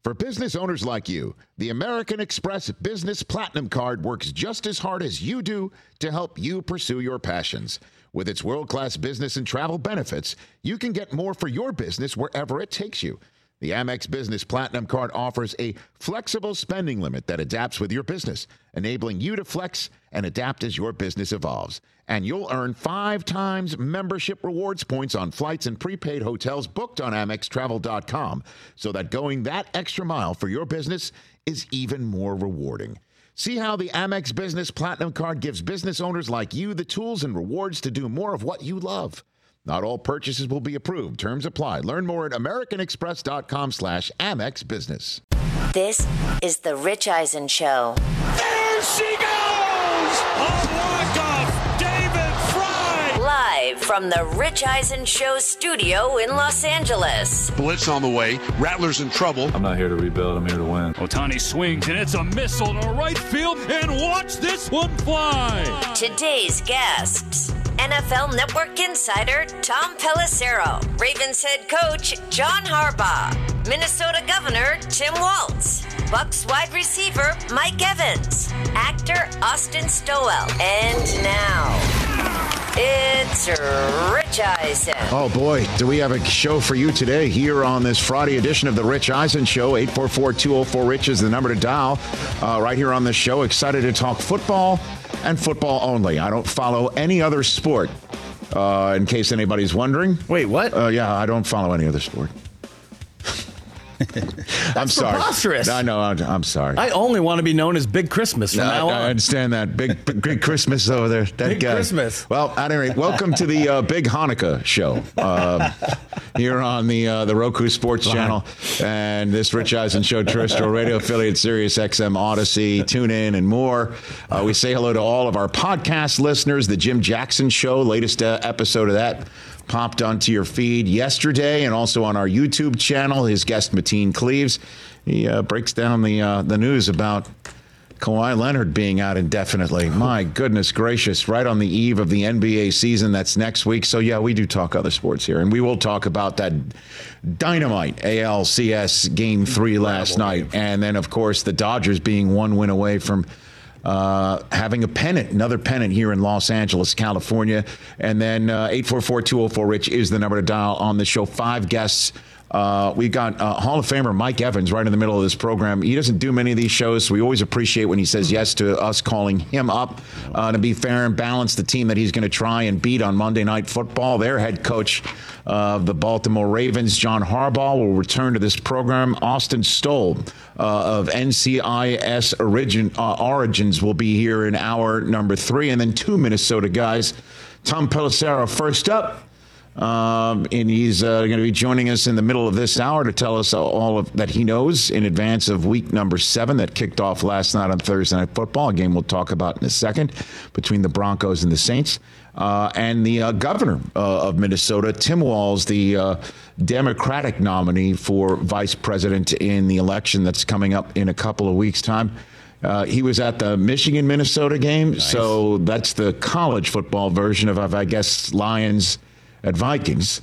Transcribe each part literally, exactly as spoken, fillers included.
For business owners like you, the American Express Business Platinum Card works just as hard as you do to help you pursue your passions. With its world-class business and travel benefits, you can get more for your business wherever it takes you. The Amex Business Platinum Card offers a flexible spending limit that adapts with your business, enabling you to flex and adapt as your business evolves. And you'll earn five times membership rewards points on flights and prepaid hotels booked on Amex Travel dot com, so that going that extra mile for your business is even more rewarding. See how the Amex Business Platinum Card gives business owners like you the tools and rewards to do more of what you love. Not all purchases will be approved. Terms apply. Learn more at americanexpress.com slash Amex Business. This is The Rich Eisen Show. There she goes! A walk-off, David Fry! Live from The Rich Eisen Show studio in Los Angeles. Blitz on the way. Rattlers in trouble. I'm not here to rebuild. I'm here to win. Ohtani swings, and it's a missile to right field, and watch this one fly! Today's guests: N F L Network insider Tom Pelissero, Ravens head coach John Harbaugh, Minnesota Governor Tim Walz, Bucs wide receiver Mike Evans, actor Austin Stowell, and now it's Rich Eisen. Oh boy, do we have a show for you today here on this Friday edition of the Rich Eisen Show. eight four four, two oh four, RICH is the number to dial uh, right here on the show. Excited to talk football and football only. I don't follow any other sport, uh, in case anybody's wondering. Wait, what? Uh, yeah, I don't follow any other sport. I'm sorry. Preposterous. I know. I'm, I'm sorry. I only want to be known as Big Christmas from No, now I, on. I understand that. Big, big, big Christmas over there. That Big guy. Christmas. Well, at any rate, welcome to the uh, Big Hanukkah show uh, here on the uh, the Roku Sports Channel and this Rich Eisen Show terrestrial radio affiliate, Sirius X M, Odyssey, TuneIn, and more. Uh, we say hello to all of our podcast listeners. The Jim Jackson Show, latest uh, episode of that popped onto your feed yesterday, and also on our YouTube channel. His guest, Mateen Cleaves, he uh, breaks down the uh, the news about Kawhi Leonard being out indefinitely. My goodness gracious, right on the eve of the N B A season. That's next week. So, yeah, we do talk other sports here, and we will talk about that dynamite A L C S Game three last night. And then, of course, the Dodgers being one win away from Uh, having a pennant, another pennant here in Los Angeles, California. And then uh, eight four four, two oh four, RICH is the number to dial on the show. Five guests. Uh, we got uh, Hall of Famer Mike Evans right in the middle of this program. He doesn't do many of these shows, so we always appreciate when he says yes to us calling him up uh, to be fair and balance the team that he's going to try and beat on Monday Night Football. Their head coach of the Baltimore Ravens, John Harbaugh, will return to this program. Austin Stoll uh, of N C I S origin, uh, Origins will be here in hour number three. And then two Minnesota guys. Tom Pelissero first up. Um, and he's uh, going to be joining us in the middle of this hour to tell us all of that he knows in advance of week number seven that kicked off last night on Thursday Night Football, a game we'll talk about in a second, between the Broncos and the Saints. Uh, and the uh, governor uh, of Minnesota, Tim Walz, the uh, Democratic nominee for vice president in the election that's coming up in a couple of weeks' time. Uh, he was at the Michigan-Minnesota game, nice. So that's the college football version of, of I guess, Lions at Vikings.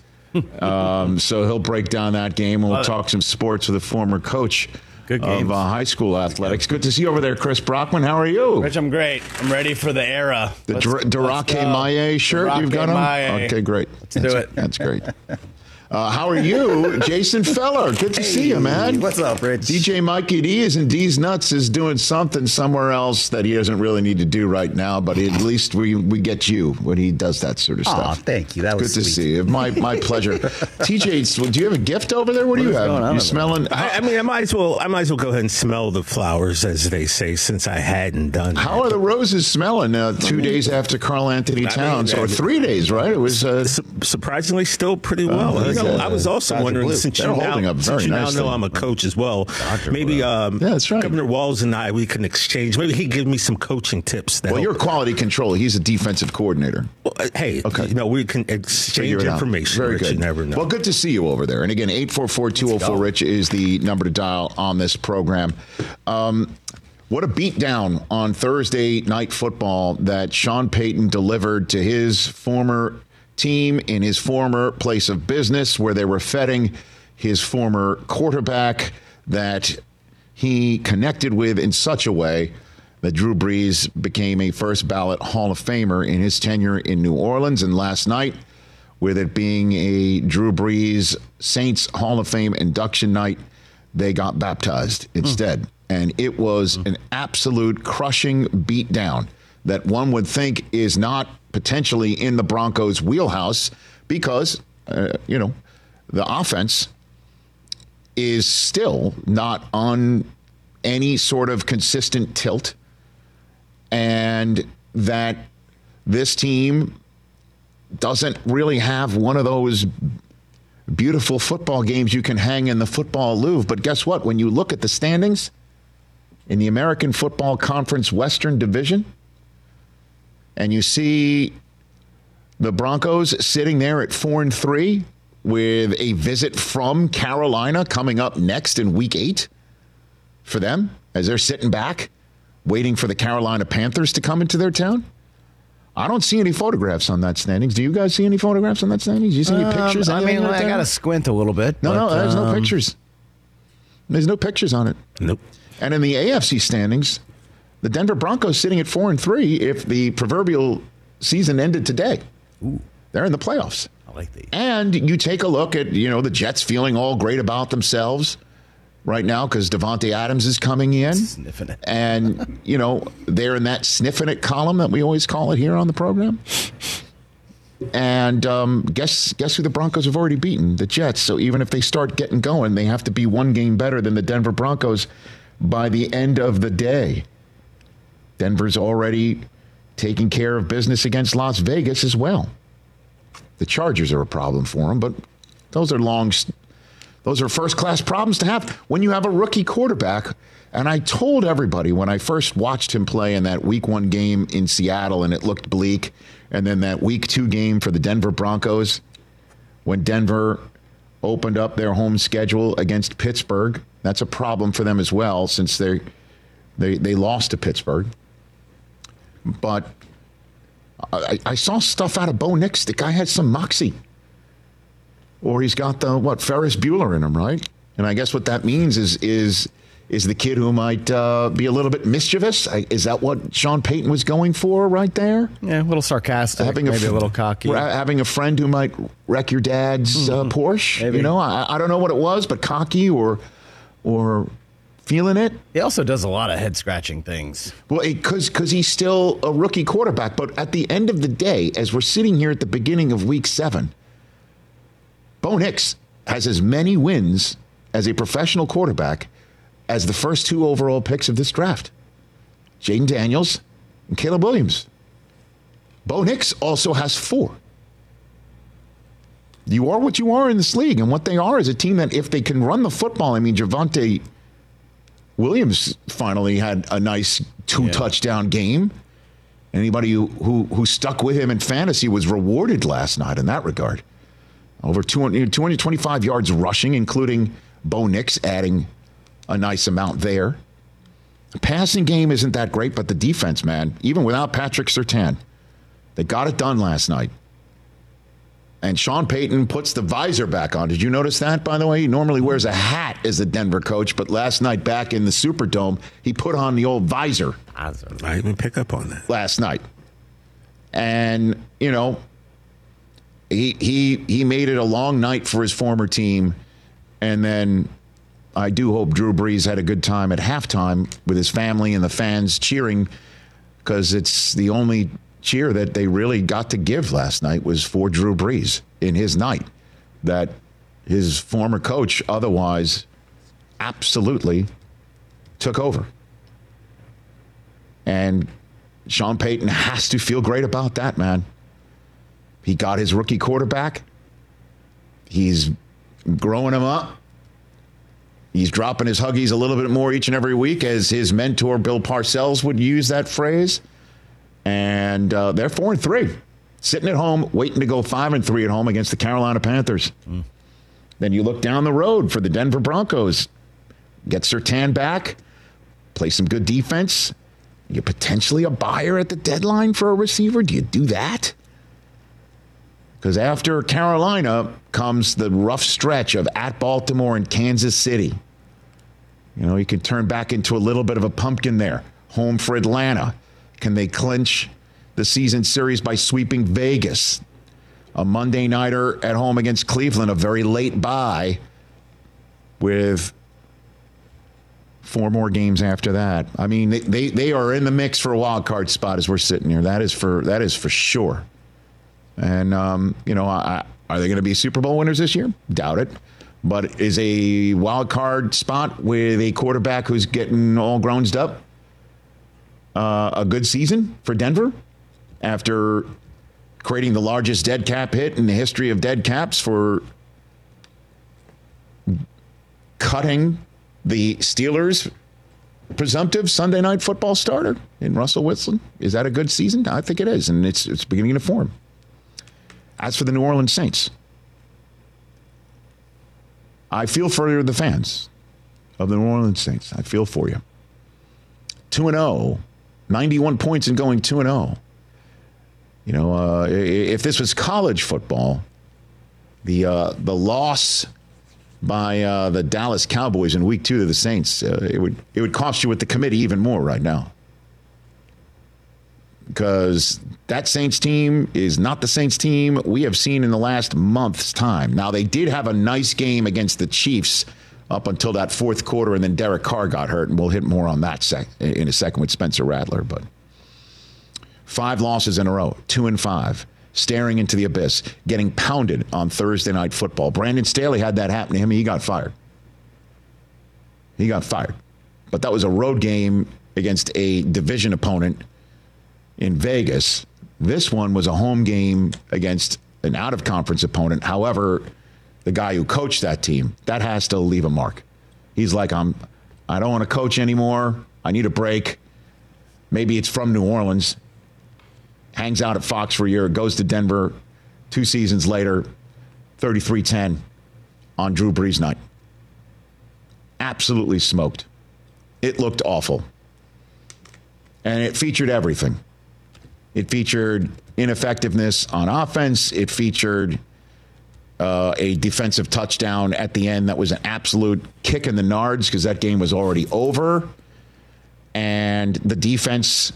um, so he'll break down that game, and we'll talk some sports with a former coach Good of uh, high school athletics. Good to see you over there, Chris Brockman. How are you? Rich, I'm great. I'm ready for the era. The Darake Maye shirt Darake you've got on? Maye. Okay, great. Let's that's, do it. That's great. Uh, how are you, Jason Feller? Good to hey, see you, man. What's up, Rich? D J Mikey D is in D's Nuts is doing something somewhere else that he doesn't really need to do right now, but at least we we get you when he does that sort of Aw, stuff. Thank you. That was good sweet. to see you. My my pleasure. T J, do you have a gift over there? What, what do you have? You smelling? I, I mean, I might as well. I might as well go ahead and smell the flowers, as they say, since I hadn't done. How that. are the roses smelling? Uh, two I mean, days after Carl Anthony Towns, I mean, or three days, right? It was uh, su- surprisingly still pretty well. Uh, you know, uh, I was also wondering, since you, now, since you now know I'm a coach as well, Doctor maybe um, yeah, that's right. Governor Walz and I, we can exchange. Maybe he'd give me some coaching tips. Well, you're quality control. He's a defensive coordinator. Well, uh, hey, okay. you know, we can exchange information. Very Rich, good. You never know. Well, good to see you over there. And again, eight four four, two oh four, RICH is the number to dial on this program. Um, What a beatdown on Thursday Night Football that Sean Payton delivered to his former team in his former place of business, where they were feting his former quarterback. that he connected with in such a way that Drew Brees became a first ballot Hall of Famer in his tenure in New Orleans. And last night, with it being a Drew Brees Saints Hall of Fame induction night, they got baptized instead. Mm. And it was mm. an absolute crushing beatdown that one would think is not potentially in the Broncos' wheelhouse because, uh, you know, the offense is still not on any sort of consistent tilt, and that this team doesn't really have one of those beautiful football games you can hang in the football Louvre. But guess what? When you look at the standings in the American Football Conference Western Division, and you see the Broncos sitting there at four and three with a visit from Carolina coming up next in week eight for them as they're sitting back waiting for the Carolina Panthers to come into their town. I don't see any photographs on that standings. Do you guys see any photographs on that standings? Do you see any pictures? Um, I mean, I got to squint a little bit. No, but, no, there's um, no pictures. There's no pictures on it. Nope. And in the A F C standings, the Denver Broncos sitting at four and three. If the proverbial season ended today, Ooh. They're in the playoffs. I like these. And you take a look at, you know, the Jets feeling all great about themselves right now because Devontae Adams is coming in. Sniffing it. And, you know, they're in that sniffing it column that we always call it here on the program. And um, guess guess who the Broncos have already beaten? The Jets. So even if they start getting going, they have to be one game better than the Denver Broncos by the end of the day. Denver's already taking care of business against Las Vegas as well. The Chargers are a problem for them, but those are long, those are first-class problems to have when you have a rookie quarterback. And I told everybody when I first watched him play in that week one game in Seattle and it looked bleak, and then that week two game for the Denver Broncos when Denver opened up their home schedule against Pittsburgh. That's a problem for them as well since they they they lost to Pittsburgh. But I, I saw stuff out of Bo Nix. The guy had some moxie. Or he's got the, what, Ferris Bueller in him, right? And I guess what that means is is is the kid who might uh, be a little bit mischievous. I, is that what Sean Payton was going for right there? Yeah, a little sarcastic, having maybe a, a little cocky. Having a friend who might wreck your dad's uh, Porsche. Maybe. You know, I, I don't know what it was, but cocky or or... feeling it. He also does a lot of head-scratching things. Well, because because he's still a rookie quarterback. But at the end of the day, as we're sitting here at the beginning of week seven, Bo Nix has as many wins as a professional quarterback as the first two overall picks of this draft, Jaden Daniels and Caleb Williams. Bo Nix also has four. You are what you are in this league, and what they are is a team that if they can run the football, I mean, Javonte Williams finally had a nice two-touchdown yeah. game. Anybody who, who who stuck with him in fantasy was rewarded last night in that regard. Over two hundred, two hundred twenty-five yards rushing, including Bo Nix adding a nice amount there. The passing game isn't that great, but the defense, man, even without Patrick Surtain, they got it done last night. And Sean Payton puts the visor back on. Did you notice that, by the way? He normally wears a hat as a Denver coach, but last night back in the Superdome, he put on the old visor. I didn't pick up on that. Last night. And, you know, he he he made it a long night for his former team. And then I do hope Drew Brees had a good time at halftime with his family and the fans cheering, because it's the only cheer that they really got to give last night was for Drew Brees in his night that his former coach otherwise absolutely took over. And Sean Payton has to feel great about that, man. He got his rookie quarterback. He's growing him up. He's dropping his Huggies a little bit more each and every week, as his mentor Bill Parcells would use that phrase. And uh, they're four and three, sitting at home, waiting to go five and three at home against the Carolina Panthers. Mm. Then you look down the road for the Denver Broncos. Get Surtain back, play some good defense. You're potentially a buyer at the deadline for a receiver. Do you do that? Because after Carolina comes the rough stretch of at Baltimore and Kansas City. You know, he can turn back into a little bit of a pumpkin there. Home for Atlanta. Can they clinch the season series by sweeping Vegas? A Monday nighter at home against Cleveland, a very late bye with four more games after that. I mean, they, they, they are in the mix for a wild card spot as we're sitting here. That is for that is for sure. And, um, you know, I, are they going to be Super Bowl winners this year? Doubt it. But is a wild card spot with a quarterback who's getting all grown up uh, a good season for Denver after creating the largest dead cap hit in the history of dead caps for cutting the Steelers' presumptive Sunday night football starter in Russell Wilson? Is that a good season? I think it is, and it's it's beginning to form. As for the New Orleans Saints, I feel for the fans of the New Orleans Saints. I feel for you. two and oh, ninety-one points and going two and oh. You know, uh, if this was college football, the uh, the loss by uh, the Dallas Cowboys in week two to the Saints, uh, it would it would cost you with the committee even more right now. Because that Saints team is not the Saints team we have seen in the last month's time. Now, they did have a nice game against the Chiefs up until that fourth quarter, and then Derek Carr got hurt, and we'll hit more on that sec- in a second with Spencer Rattler. But five losses in a row, two and five, staring into the abyss, getting pounded on Thursday Night Football. Brandon Staley had that happen to him, and he got fired. He got fired. But that was a road game against a division opponent in Vegas. This one was a home game against an out-of-conference opponent. However, the guy who coached that team, that has to leave a mark. He's like, I'm, I don't want to coach anymore. I need a break. Maybe it's from New Orleans. Hangs out at Fox for a year, goes to Denver. Two seasons later, thirty-three ten on Drew Brees night. Absolutely smoked. It looked awful. And it featured everything. It featured ineffectiveness on offense. It featured uh, a defensive touchdown at the end that was an absolute kick in the nards because that game was already over. And the defense,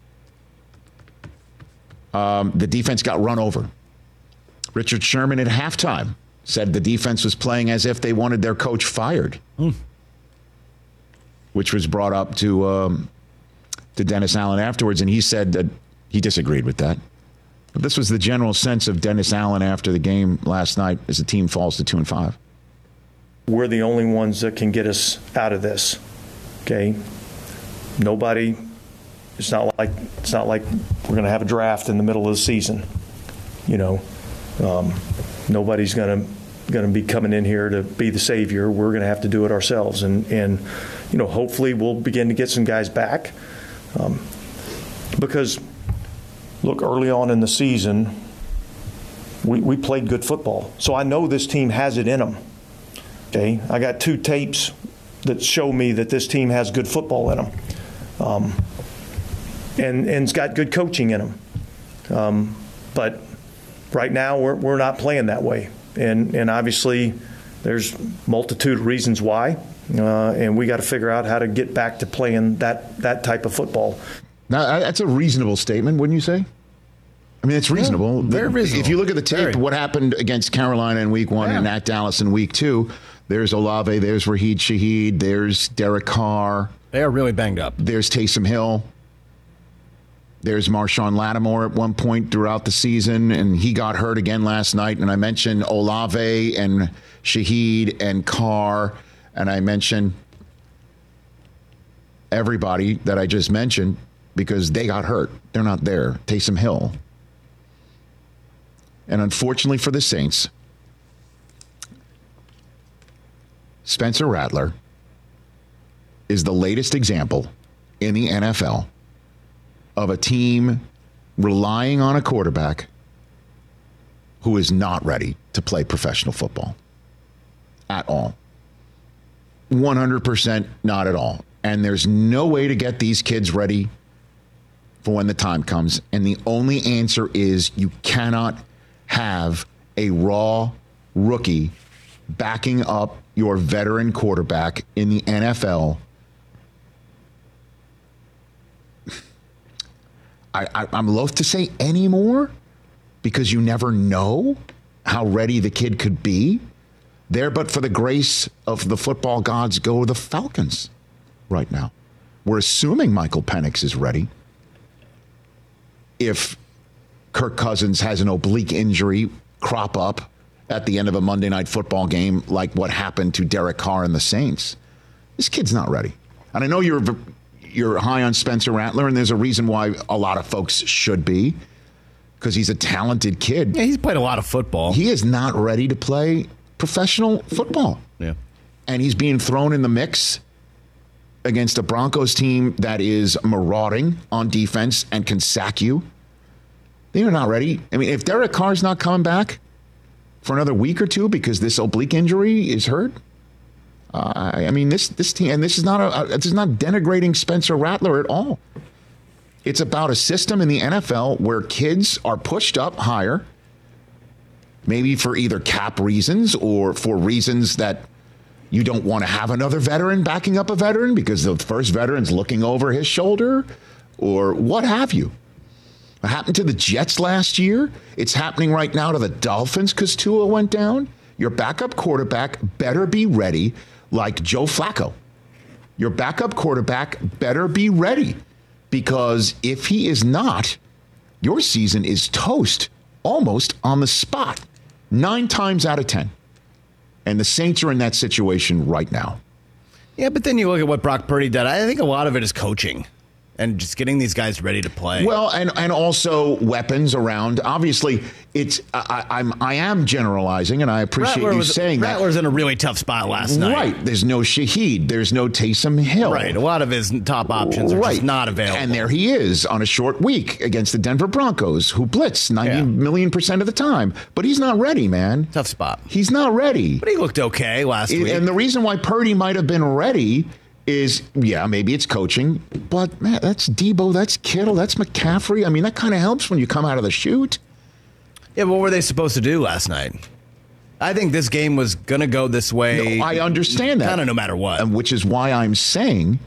um, the defense got run over. Richard Sherman at halftime said the defense was playing as if they wanted their coach fired, mm. which was brought up to um, to Dennis Allen afterwards, and he said that he disagreed with that. But this was the general sense of Dennis Allen after the game last night as the team falls to two and five. We're the only ones that can get us out of this. Okay, nobody. It's not like it's not like we're going to have a draft in the middle of the season. You know, um, nobody's going to going to be coming in here to be the savior. We're going to have to do it ourselves, and and you know, hopefully we'll begin to get some guys back, um, because. Look, early on in the season, we, we played good football. So I know this team has it in them. Okay, I got two tapes that show me that this team has good football in them, um, and and it's got good coaching in them. Um, but right now, we're we're not playing that way, and and obviously, there's multitude of reasons why, uh, and we got to figure out how to get back to playing that that type of football. Now, that's a reasonable statement, wouldn't you say? I mean, it's reasonable. Yeah, very reasonable. If you look at the tape, very. What happened against Carolina in week one yeah. and at Dallas in week two, there's Olave, there's Raheed Shaheed, there's Derek Carr. They are really banged up. There's Taysom Hill. There's Marshawn Lattimore at one point throughout the season, and he got hurt again last night. And I mentioned Olave and Shaheed and Carr, and I mentioned everybody that I just mentioned because they got hurt. They're not there. Taysom Hill. And unfortunately for the Saints, Spencer Rattler is the latest example in the N F L of a team relying on a quarterback who is not ready to play professional football at all. one hundred percent not at all. And there's no way to get these kids ready for when the time comes. And the only answer is you cannot have a raw rookie backing up your veteran quarterback in the N F L, I, I, I'm loath to say anymore because you never know how ready the kid could be. There, but for the grace of the football gods, go the Falcons right now. We're assuming Michael Penix is ready. If Kirk Cousins has an oblique injury crop up at the end of a Monday Night Football game like what happened to Derek Carr and the Saints, this kid's not ready. And I know you're you're high on Spencer Rattler, and there's a reason why a lot of folks should be, because he's a talented kid. Yeah, he's played a lot of football. He is not ready to play professional football. Yeah. And he's being thrown in the mix against a Broncos team that is marauding on defense and can sack you. They're not ready. I mean, if Derek Carr's not coming back for another week or two because this oblique injury is hurt, uh, I mean, this this team, and this is not a, this is not denigrating Spencer Rattler at all. It's about a system in the N F L where kids are pushed up higher, maybe for either cap reasons or for reasons that you don't want to have another veteran backing up a veteran because the first veteran's looking over his shoulder or what have you. It happened to the Jets last year. It's happening right now to the Dolphins because Tua went down. Your backup quarterback better be ready like Joe Flacco. Your backup quarterback better be ready because if he is not, your season is toast almost on the spot. Nine times out of ten. And the Saints are in that situation right now. Yeah, but then you look at what Brock Purdy did. I think a lot of it is coaching and just getting these guys ready to play. Well, and, and also weapons around. Obviously, it's I, I'm I am generalizing, and I appreciate Rattler you was, saying Rattler's that. Rattler's in a really tough spot last night. Right. There's no Shaheed. There's no Taysom Hill. Right. A lot of his top options are right. just not available. And there he is on a short week against the Denver Broncos, who blitz ninety yeah. million percent of the time. But he's not ready, man. Tough spot. He's not ready. But he looked okay last it, week. And the reason why Purdy might have been ready is, yeah, maybe it's coaching, but man, that's Debo, that's Kittle, that's McCaffrey. I mean, that kind of helps when you come out of the chute. Yeah, what were they supposed to do last night? I think this game was going to go this way. No, I understand that. Kind of no matter what. And which is why I'm saying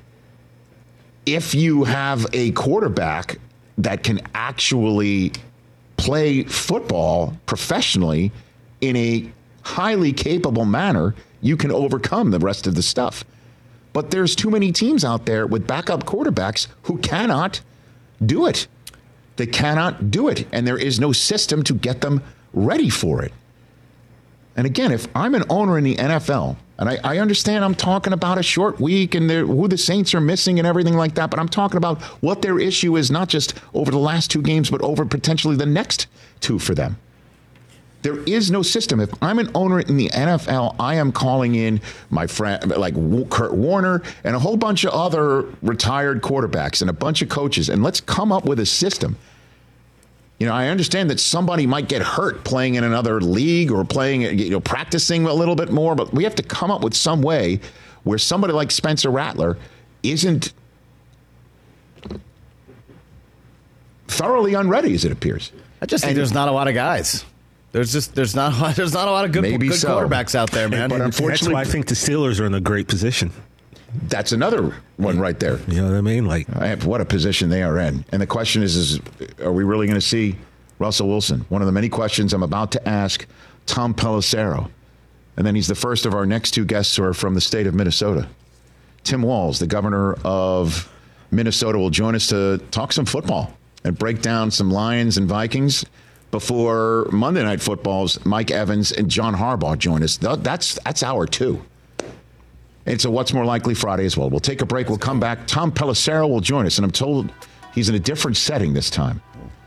if you have a quarterback that can actually play football professionally in a highly capable manner, you can overcome the rest of the stuff. But there's too many teams out there with backup quarterbacks who cannot do it. They cannot do it. And there is no system to get them ready for it. And again, if I'm an owner in the N F L, and I, I understand I'm talking about a short week and who the Saints are missing and everything like that, but I'm talking about what their issue is, not just over the last two games, but over potentially the next two for them. There is no system. If I'm an owner in the N F L, I am calling in my friend, like Kurt Warner and a whole bunch of other retired quarterbacks and a bunch of coaches, and let's come up with a system. You know, I understand that somebody might get hurt playing in another league or playing, you know, practicing a little bit more, but we have to come up with some way where somebody like Spencer Rattler isn't thoroughly unready, as it appears. I just think and, there's not a lot of guys. There's just there's not a lot, there's not a lot of good, good so. quarterbacks out there, man. But unfortunately, that's why I think the Steelers are in a great position. That's another one right there. You know what I mean? Like, I have, what a position they are in. And the question is, is are we really going to see Russell Wilson? One of the many questions I'm about to ask Tom Pelissero. And then he's the first of our next two guests who are from the state of Minnesota. Tim Walz, the governor of Minnesota, will join us to talk some football and break down some Lions and Vikings before Monday Night Football's Mike Evans and John Harbaugh join us. That's, that's hour two. It's a What's More Likely Friday as well. We'll take a break. We'll come back. Tom Pelissero will join us, and I'm told he's in a different setting this time.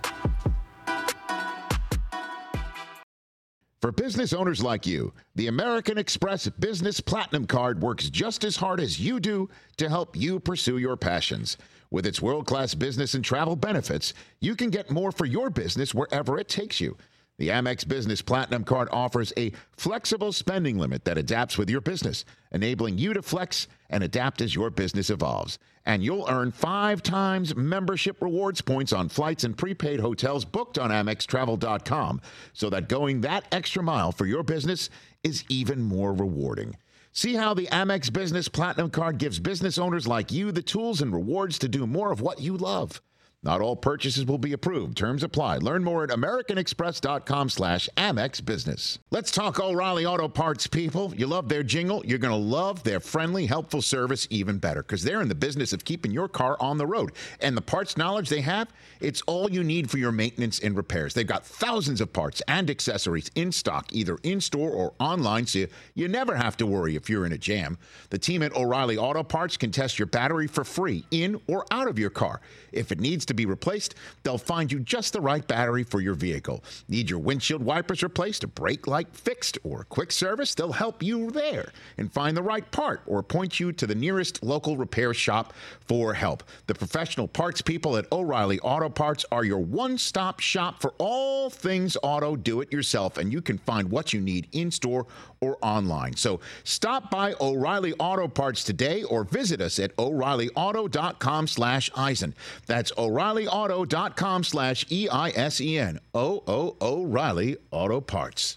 For business owners like you, the American Express Business Platinum Card works just as hard as you do to help you pursue your passions. With its world-class business and travel benefits, you can get more for your business wherever it takes you. The Amex Business Platinum Card offers a flexible spending limit that adapts with your business, enabling you to flex and adapt as your business evolves. And you'll earn five times membership rewards points on flights and prepaid hotels booked on Amex Travel dot com, so that going that extra mile for your business is even more rewarding. See how the Amex Business Platinum Card gives business owners like you the tools and rewards to do more of what you love. Not all purchases will be approved. Terms apply. Learn more at americanexpress.com slash Amex Business. Let's talk O'Reilly Auto Parts, people. You love their jingle. You're going to love their friendly, helpful service even better, because they're in the business of keeping your car on the road. And the parts knowledge they have, it's all you need for your maintenance and repairs. They've got thousands of parts and accessories in stock, either in-store or online, so you, you never have to worry if you're in a jam. The team at O'Reilly Auto Parts can test your battery for free, in or out of your car. If it needs to be replaced, they'll find you just the right battery for your vehicle. Need your windshield wipers replaced, a brake light fixed, or a quick service? They'll help you there and find the right part or point you to the nearest local repair shop for help. The professional parts people at O'Reilly Auto Parts are your one-stop shop for all things auto do-it-yourself, and you can find what you need in-store or online. So stop by O'Reilly Auto Parts today or visit us at o'reillyauto.com slash Eisen. That's o'reillyauto.com slash E I S E N. O O O'Reilly Auto Parts.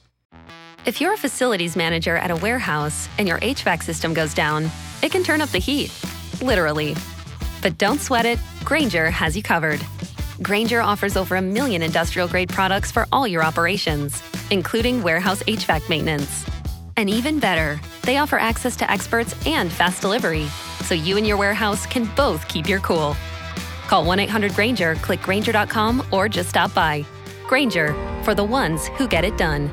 If you're a facilities manager at a warehouse and your H V A C system goes down, it can turn up the heat, literally. But don't sweat it, Grainger has you covered. Grainger offers over a million industrial-grade products for all your operations, including warehouse H V A C maintenance. And even better, they offer access to experts and fast delivery, so you and your warehouse can both keep your cool. Call one eight hundred Grainger, click Grainger dot com, or just stop by. Grainger, for the ones who get it done.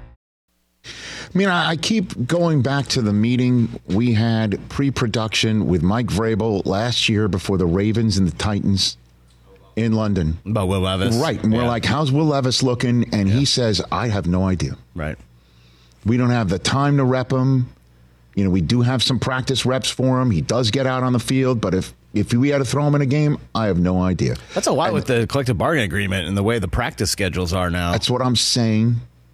I mean, I keep going back to the meeting we had pre-production with Mike Vrabel last year before the Ravens and the Titans in London. About Will Levis. Right. And we're yeah. like, how's Will Levis looking? And yeah. he says, I have no idea. Right. We don't have the time to rep him. You know, we do have some practice reps for him. He does get out on the field, but if if we had to throw him in a game, I have no idea. That's a lot and with the collective bargaining agreement and the way the practice schedules are now. That's what I'm saying.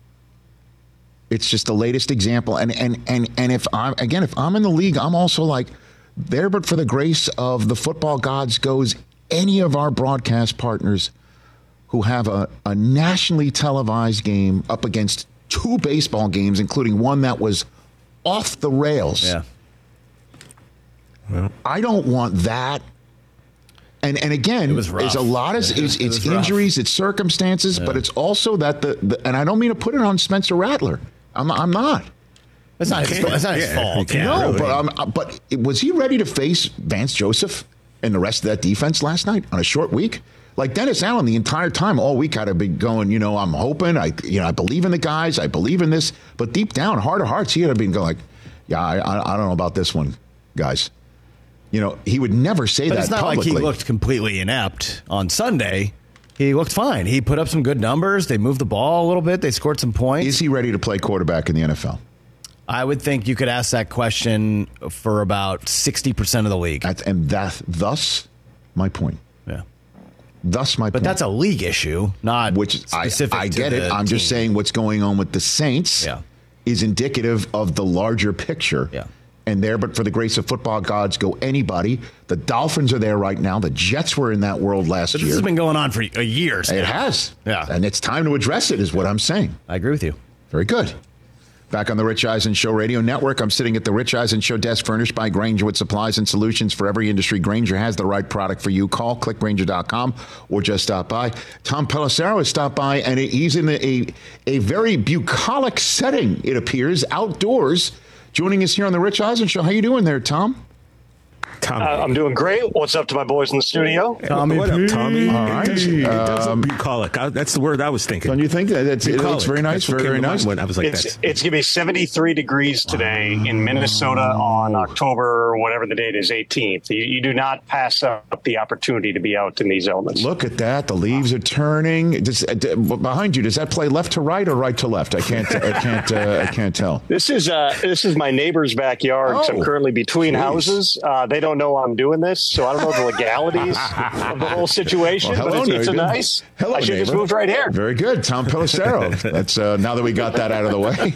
It's just the latest example. And and and and if I'm again, if I'm in the league, I'm also like, there but for the grace of the football gods goes any of our broadcast partners who have a, a nationally televised game up against two baseball games, including one that was off the rails. Yeah. Well, I don't want that. And and again, it was rough. It's a lot of it, it's, it it's injuries, rough. It's circumstances, yeah. but it's also that the, the and I don't mean to put it on Spencer Rattler. I'm I'm not. That's not his, that's not his yeah, fault. No, really. but um, but was he ready to face Vance Joseph and the rest of that defense last night on a short week? Like Dennis Allen, the entire time, all week, had to be going, you know, I'm hoping, I, you know, I believe in the guys, I believe in this, but deep down, heart of hearts, he had to be going like, yeah, I, I, I don't know about this one, guys. You know, he would never say but that it's not publicly. like he looked completely inept on Sunday. He looked fine. He put up some good numbers. They moved the ball a little bit. They scored some points. Is he ready to play quarterback in the N F L? I would think you could ask that question for about sixty percent of the league. That's, and that, thus, my point. Yeah. Thus, my but point. that's a league issue, not Which specific I, I to get it. I'm team. just saying what's going on with the Saints yeah. is indicative of the larger picture. Yeah. And there, but for the grace of football gods, go anybody. The Dolphins are there right now. The Jets were in that world last but year. This has been going on for a years. It now. has. Yeah. And it's time to address it, is what I'm saying. I agree with you. Very good. Back on the Rich Eisen Show Radio Network, I'm sitting at the Rich Eisen Show desk furnished by Grainger with supplies and solutions for every industry. Grainger has the right product for you. Call, click Grainger dot com, or just stop by. Tom Pelissero has stopped by, and he's in a, a very bucolic setting, it appears, outdoors, joining us here on the Rich Eisen Show. How you doing there, Tom? Uh, I'm doing great. What's up to my boys in the studio? Tommy, what up, Tommy? All right. It does, it does Um, look bucolic. I, that's the word I was thinking. Don't you think that that's, it looks very nice? Very, very nice. When I was like, it's that's, it's going to be seventy-three degrees today in Minnesota on October, whatever the date is, eighteenth. You, you do not pass up the opportunity to be out in these elements. Look at that. The leaves are turning. Does, uh, d- behind you, does that play left to right or right to left? I can't I can't uh, I can't tell. This is uh, this is my neighbor's backyard. Oh, so I'm currently between geez. houses. Uh, they don't know I'm doing this, so I don't know the legalities of the whole situation. Well, hello, but it's, it's a neighbor. nice. Hello, I should neighbor. just moved right here. Very good, Tom Pelissero. That's uh, now that we got that out of the way.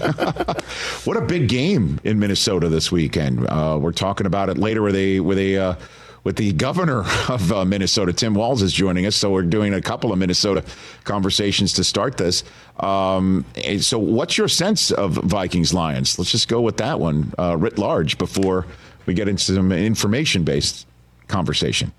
What a big game in Minnesota this weekend. Uh, we're talking about it later with a with a. Uh, With the governor of uh, Minnesota, Tim Walz, is joining us. So we're doing a couple of Minnesota conversations to start this. Um, so what's your sense of Vikings Lions? Let's just go with that one uh, writ large before we get into some information-based conversation.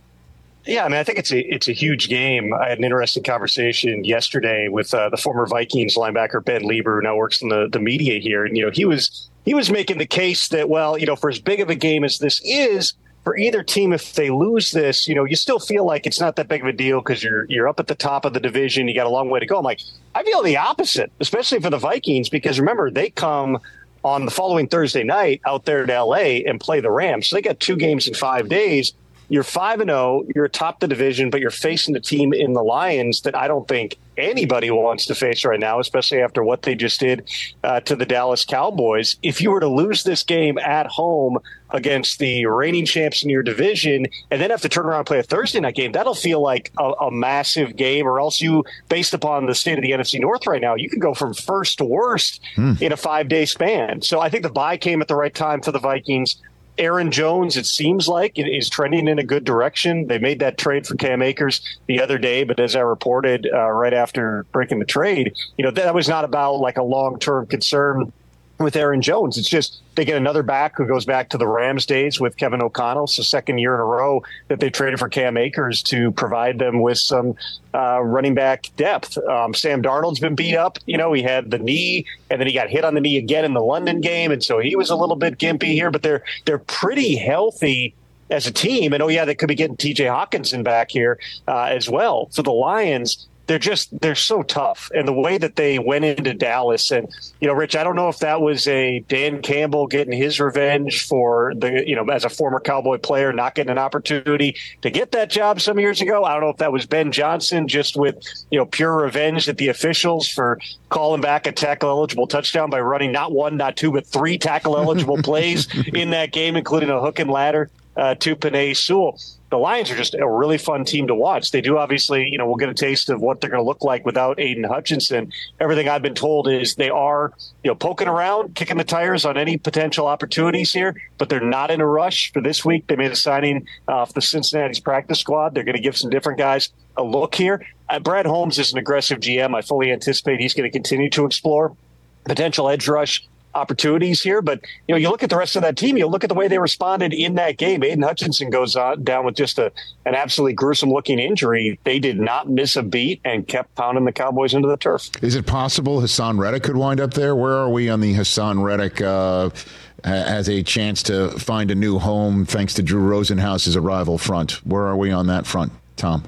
Yeah, I mean, I think it's a it's a huge game. I had an interesting conversation yesterday with uh, the former Vikings linebacker Ben Lieber, who now works in the, the media here. And, you know, he was he was making the case that, well, you know, for as big of a game as this is, for either team, if they lose this, you know, you still feel like it's not that big of a deal because you're you're up at the top of the division. You got a long way to go. I'm like, I feel the opposite, especially for the Vikings, because remember, they come on the following Thursday night out there to L A and play the Rams. So they got two games in five days. You're five and oh, you're atop the division, but you're facing the team in the Lions that I don't think anybody wants to face right now, especially after what they just did uh, to the Dallas Cowboys. If you were to lose this game at home against the reigning champs in your division and then have to turn around and play a Thursday night game, that'll feel like a, a massive game, or else you, based upon the state of the N F C North right now, you could go from first to worst hmm. in a five-day span. So I think the bye came at the right time for the Vikings. Aaron Jones, it seems like, is trending in a good direction. They made that trade for Cam Akers the other day, but as I reported uh, right after breaking the trade, you know, that was not about like a long-term concern with Aaron Jones. It's just they get another back who goes back to the Rams days with Kevin O'Connell. It's the second year in a row that they traded for Cam Akers to provide them with some uh, running back depth. Um, Sam Darnold's been beat up. You know, he had the knee, and then he got hit on the knee again in the London game, and so he was a little bit gimpy here. But they're they're pretty healthy as a team. And, oh, yeah, they could be getting T J Hawkinson back here uh, as well. So the Lions, they're just they're so tough. And the way that they went into Dallas, and, you know, Rich, I don't know if that was a Dan Campbell getting his revenge for the, you know, as a former Cowboy player, not getting an opportunity to get that job some years ago. I don't know if that was Ben Johnson just with, you know, pure revenge at the officials for calling back a tackle eligible touchdown by running not one, not two, but three tackle eligible plays in that game, including a hook and ladder uh, to Penei Sewell. The Lions are just a really fun team to watch. They do obviously, you know, we'll get a taste of what they're going to look like without Aiden Hutchinson. Everything I've been told is they are, you know, poking around, kicking the tires on any potential opportunities here, but they're not in a rush for this week. They made a signing off the Cincinnati's practice squad. They're going to give some different guys a look here. Uh, Brad Holmes is an aggressive G M. I fully anticipate he's going to continue to explore potential edge rush opportunities here, but you know, you look at the rest of that team, you look at the way they responded in that game. Aiden Hutchinson goes on down with just a an absolutely gruesome looking injury. They did not miss a beat and kept pounding the Cowboys into the turf. Is it possible Hassan Reddick could wind up there? Where are we on the Hassan Reddick uh, has a chance to find a new home thanks to Drew Rosenhaus's arrival front? Where are we on that front, Tom?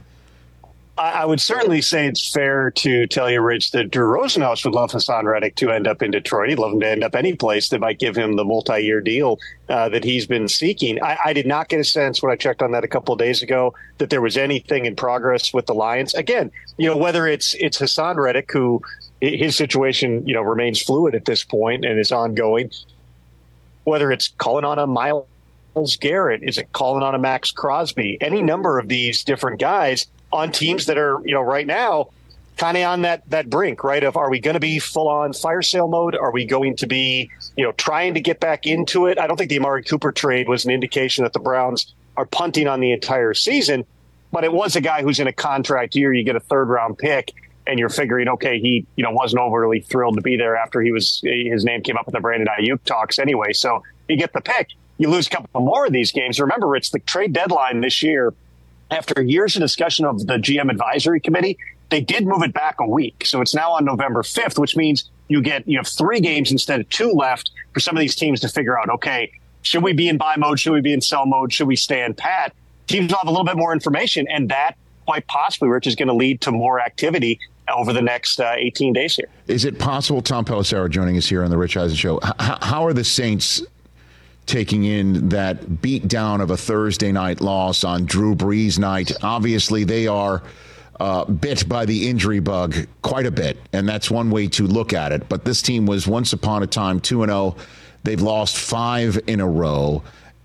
I would certainly say it's fair to tell you, Rich, that Drew Rosenhaus would love Hassan Reddick to end up in Detroit. He'd love him to end up any place that might give him the multi-year deal uh, that he's been seeking. I, I did not get a sense when I checked on that a couple of days ago that there was anything in progress with the Lions. Again, you know, whether it's it's Hassan Reddick, who his situation, you know, remains fluid at this point and is ongoing, whether it's calling on a Myles Garrett, is it calling on a Max Crosby, any number of these different guys on teams that are, you know, right now kind of on that that brink, right, of are we going to be full on fire sale mode? Are we going to be, you know, trying to get back into it? I don't think the Amari Cooper trade was an indication that the Browns are punting on the entire season, but it was a guy who's in a contract year. You get a third round pick and you're figuring, okay, he, you know, wasn't overly thrilled to be there after he was, his name came up in the Brandon Ayuk talks anyway. So you get the pick, you lose a couple more of these games. Remember, it's the trade deadline this year. After years of discussion of the G M advisory committee, they did move it back a week. So it's now on November fifth, which means you get, you have three games instead of two left for some of these teams to figure out, okay, should we be in buy mode? Should we be in sell mode? Should we stand pat? Teams will have a little bit more information, and that quite possibly, Rich, is going to lead to more activity over the next uh, eighteen days here. Is it possible, Tom Pelissero joining us here on the Rich Eisen Show, h- how are the Saints taking in that beatdown of a Thursday night loss on Drew Brees night? Obviously, they are uh, bit by the injury bug quite a bit, and that's one way to look at it. But this team was once upon a time two and oh. They've lost five in a row.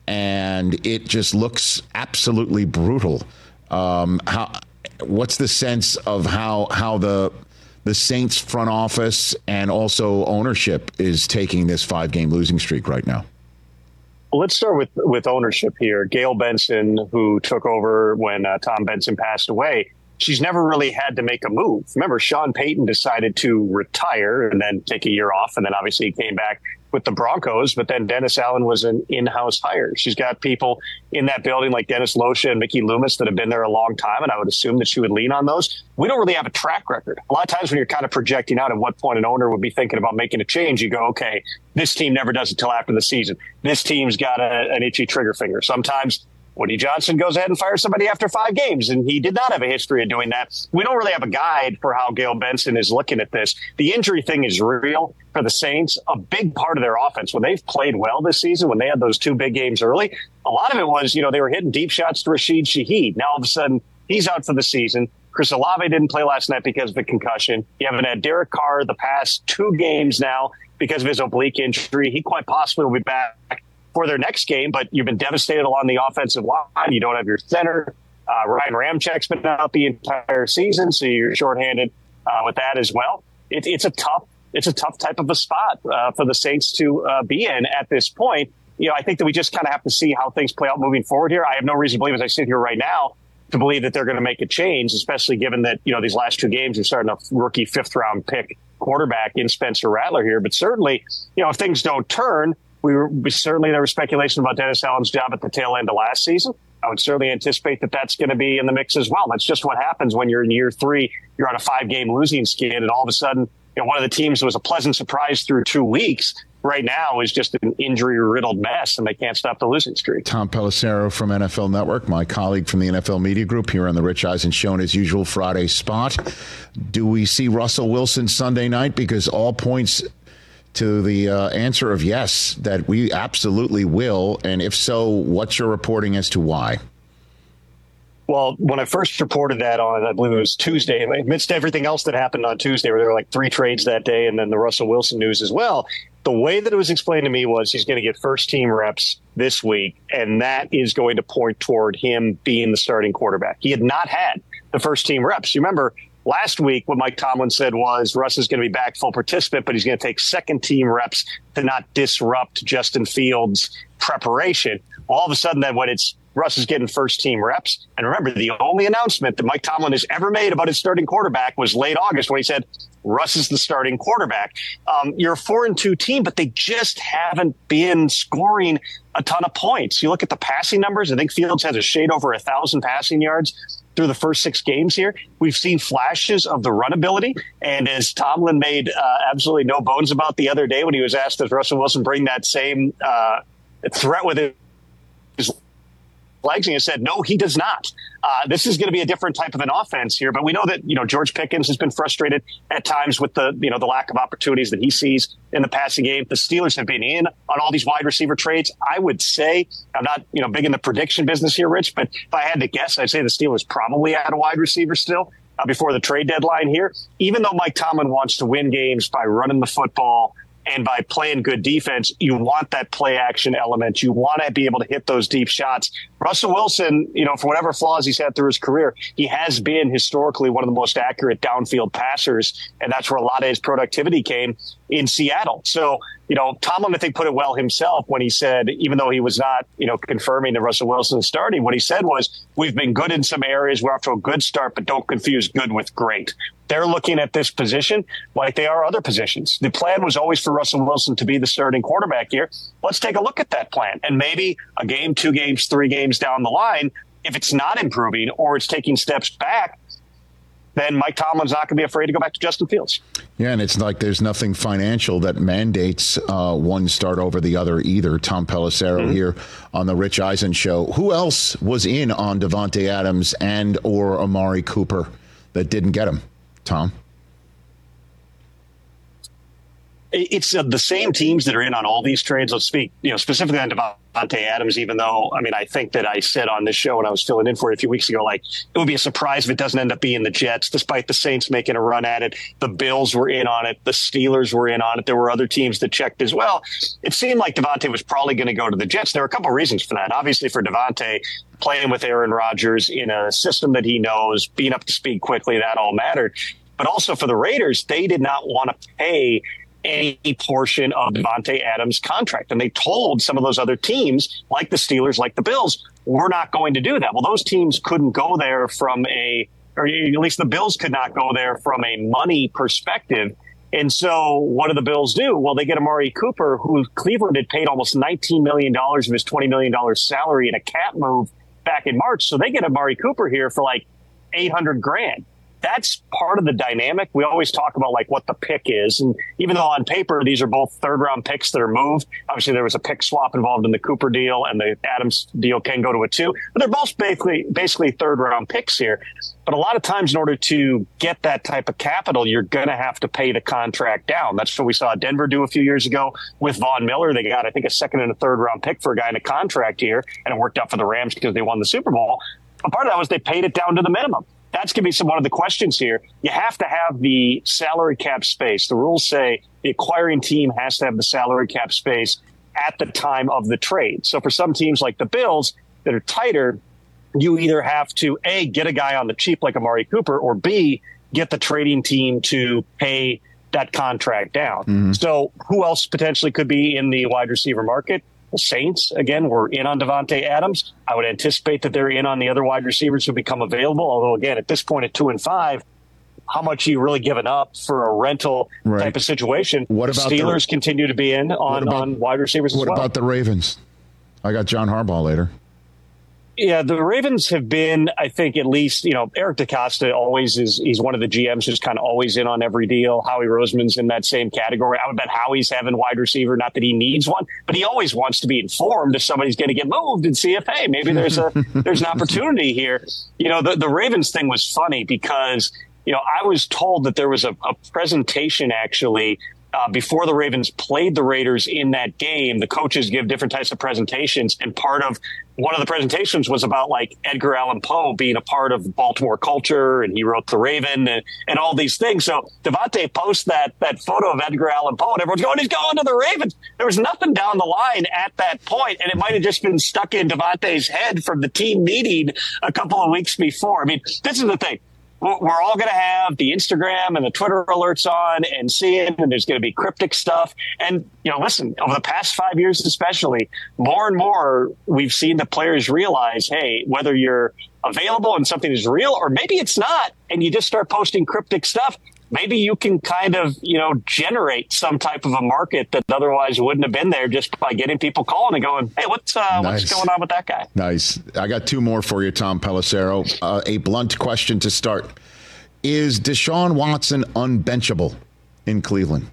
and it just looks absolutely brutal. Um, how? What's the sense of how how the the Saints front office and also ownership is taking this five-game losing streak right now? Well, let's start with, with ownership here. Gail Benson, who took over when uh, Tom Benson passed away, she's never really had to make a move. Remember, Sean Payton decided to retire and then take a year off, and then obviously he came back with the Broncos, but then Dennis Allen was an in-house hire. She's got people in that building like Dennis Losha and Mickey Loomis that have been there a long time, and I would assume that she would lean on those. We don't really have a track record. A lot of times when you're kind of projecting out at what point an owner would be thinking about making a change, you go, okay, this team never does it till after the season. This team's got a, an itchy trigger finger. Sometimes Woody Johnson goes ahead and fires somebody after five games, and he did not have a history of doing that. We don't really have a guide for how Gail Benson is looking at this. The injury thing is real for the Saints. A big part of their offense, when they've played well this season, when they had those two big games early, a lot of it was, you know, they were hitting deep shots to Rashid Shaheed. Now, all of a sudden, he's out for the season. Chris Olave didn't play last night because of a concussion. You haven't had Derek Carr the past two games now because of his oblique injury. He quite possibly will be back for their next game, but you've been devastated along the offensive line. You don't have your center. Uh, Ryan Ramchek's been out the entire season, so you're shorthanded uh, with that as well. It, it's a tough, it's a tough type of a spot uh, for the Saints to uh, be in at this point. You know, I think that we just kind of have to see how things play out moving forward here. I have no reason to believe, as I sit here right now, to believe that they're going to make a change, especially given that, you know, these last two games are starting a rookie fifth round pick quarterback in Spencer Rattler here. But certainly, you know, if things don't turn, We were we certainly there was speculation about Dennis Allen's job at the tail end of last season. I would certainly anticipate that that's going to be in the mix as well. That's just what happens when you're in year three. You're on a five-game losing skid, and all of a sudden, you know, one of the teams that was a pleasant surprise through two weeks right now is just an injury-riddled mess, and they can't stop the losing streak. Tom Pelissero from N F L Network, my colleague from the N F L Media Group, here on the Rich Eisen Show in his usual Friday spot. Do we see Russell Wilson Sunday night? Because all points to the uh, answer of yes, that we absolutely will. And if so, what's your reporting as to why? Well, when I first reported that on, I believe it was Tuesday, amidst everything else that happened on Tuesday, where there were like three trades that day and then the Russell Wilson news as well, the way that it was explained to me was he's going to get first team reps this week, and that is going to point toward him being the starting quarterback. He had not had the first team reps. You remember, last week, what Mike Tomlin said was Russ is going to be back full participant, but he's going to take second team reps to not disrupt Justin Fields' preparation. All of a sudden, then when it's Russ is getting first team reps, and remember, the only announcement that Mike Tomlin has ever made about his starting quarterback was late August when he said Russ is the starting quarterback. Um, you're a four and two team, but they just haven't been scoring a ton of points. You look at the passing numbers. I think Fields has a shade over a thousand passing yards through the first six games here. We've seen flashes of the run ability. And as Tomlin made uh, absolutely no bones about the other day when he was asked, does Russell Wilson bring that same uh, threat with his legs? And he said, no, he does not. Uh, this is going to be a different type of an offense here. But we know that, you know, George Pickens has been frustrated at times with the, you know, the lack of opportunities that he sees in the passing game. The Steelers have been in on all these wide receiver trades. I would say, I'm not, you know, big in the prediction business here, Rich, but if I had to guess, I'd say the Steelers probably had a wide receiver still uh, before the trade deadline here. Even though Mike Tomlin wants to win games by running the football and by playing good defense, you want that play action element. You want to be able to hit those deep shots. Russell Wilson, you know, for whatever flaws he's had through his career, he has been historically one of the most accurate downfield passers. And that's where a lot of his productivity came in Seattle. So, you know, Tomlin, I think, put it well himself when he said, even though he was not, you know, confirming that Russell Wilson starting, what he said was, we've been good in some areas. We're off to a good start, but don't confuse good with great. They're looking at this position like they are other positions. The plan was always for Russell Wilson to be the starting quarterback here. Let's take a look at that plan. And maybe a game, two games, three games down the line, if it's not improving or it's taking steps back, then Mike Tomlin's not going to be afraid to go back to Justin Fields. Yeah, and it's like there's nothing financial that mandates uh, one start over the other either. Tom Pelissero mm-hmm. here on the Rich Eisen Show. Who else was in on Davante Adams and or Amari Cooper that didn't get him, Tom? It's uh, the same teams that are in on all these trades. Let's speak, you know, specifically on Davante Davante Adams, even though, I mean, I think that I said on this show when I was filling in for it a few weeks ago, like, it would be a surprise if it doesn't end up being the Jets, despite the Saints making a run at it. The Bills were in on it. The Steelers were in on it. There were other teams that checked as well. It seemed like Davante was probably going to go to the Jets. There were a couple of reasons for that. Obviously, for Davante, playing with Aaron Rodgers in a system that he knows, being up to speed quickly, that all mattered. But also for the Raiders, they did not want to pay any portion of Davante Adams' contract. And they told some of those other teams, like the Steelers, like the Bills, we're not going to do that. Well, those teams couldn't go there from a, or at least the Bills could not go there from a money perspective. And so what do the Bills do? Well, they get Amari Cooper, who Cleveland had paid almost nineteen million dollars of his twenty million dollars salary in a cap move back in March. So they get Amari Cooper here for like eight hundred grand. That's part of the dynamic. We always talk about like what the pick is. And even though on paper, these are both third round picks that are moved. Obviously there was a pick swap involved in the Cooper deal, and the Adams deal can go to a two, but they're both basically, basically third round picks here. But a lot of times in order to get that type of capital, you're going to have to pay the contract down. That's what we saw Denver do a few years ago with Von Miller. They got, I think, a second and a third round pick for a guy in a contract here, and it worked out for the Rams because they won the Super Bowl. But part of that was they paid it down to the minimum. That's going to be some one of the questions here. You have to have the salary cap space. The rules say the acquiring team has to have the salary cap space at the time of the trade. So for some teams like the Bills that are tighter, you either have to, A, get a guy on the cheap like Amari Cooper, or B, get the trading team to pay that contract down. Mm-hmm. So who else potentially could be in the wide receiver market? The Saints, again, were in on Davante Adams. I would anticipate that they're in on the other wide receivers who become available. Although, again, at this point at two and five, how much are you really giving up for a rental right. type of situation? What the about Steelers the, continue to be in on, about, on wide receivers as what well. What about the Ravens? I got John Harbaugh later. Yeah, the Ravens have been, I think, at least, you know, Eric DeCosta always is, he's one of the G Ms who's kind of always in on every deal. Howie Roseman's in that same category. I would bet Howie's having wide receiver, not that he needs one, but he always wants to be informed if somebody's going to get moved and see if, hey, maybe there's a, there's an opportunity here. You know, the, the Ravens thing was funny because, you know, I was told that there was a, a presentation actually Uh, before the Ravens played the Raiders in that game. The coaches give different types of presentations, and part of one of the presentations was about like Edgar Allan Poe being a part of Baltimore culture, and he wrote The Raven and, and all these things. So Davante posts that that photo of Edgar Allan Poe, and everyone's going, he's going to the Ravens. There was nothing down the line at that point, and it might have just been stuck in Davante's head from the team meeting a couple of weeks before. I mean, this is the thing. We're all going to have the Instagram and the Twitter alerts on and see it, and there's going to be cryptic stuff. And, you know, listen, over the past five years especially, more and more we've seen the players realize, hey, whether you're available and something is real or maybe it's not, and you just start posting cryptic stuff, maybe you can kind of, you know, generate some type of a market that otherwise wouldn't have been there just by getting people calling and going, hey, what's uh, nice. what's going on with that guy? Nice. I got two more for you, Tom Pelissero. Uh, a blunt question to start. Is Deshaun Watson unbenchable in Cleveland?